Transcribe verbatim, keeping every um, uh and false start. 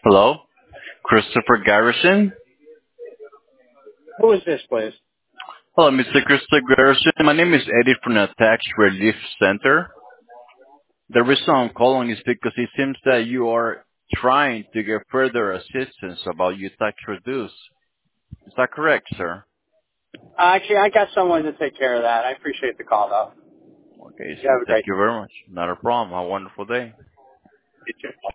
Hello, Christopher Garrison. Who is this, please? Hello, Mister Christopher Garrison. My name is Eddie from the Tax Relief Center. The reason I'm calling is because it seems that you are trying to get further assistance about your tax reduce. Is that correct, sir? Uh, actually, I got someone to take care of that. I appreciate the call, though. Okay, You sir. have a Thank great you very much. Not a problem. Have a wonderful day. day.